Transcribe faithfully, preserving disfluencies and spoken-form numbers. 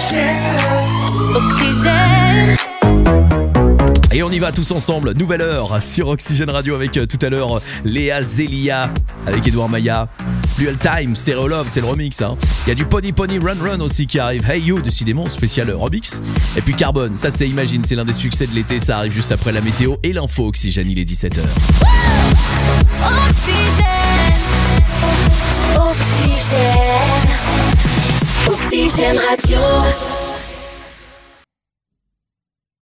Oxygène. Et on y va tous ensemble, nouvelle heure sur Oxygène Radio avec euh, tout à l'heure Léa Zelia avec Edouard Maya. Dual Time, Stereo Love, c'est le remix. Hein. Il y a du Pony Pony Run Run aussi qui arrive. Hey You, décidément, spécial remix. Et puis Carbone, ça c'est Imagine, c'est l'un des succès de l'été. Ça arrive juste après la météo et l'info Oxygène, il est dix-sept heures. Oxygène. Oxygène. Oxygène Radio.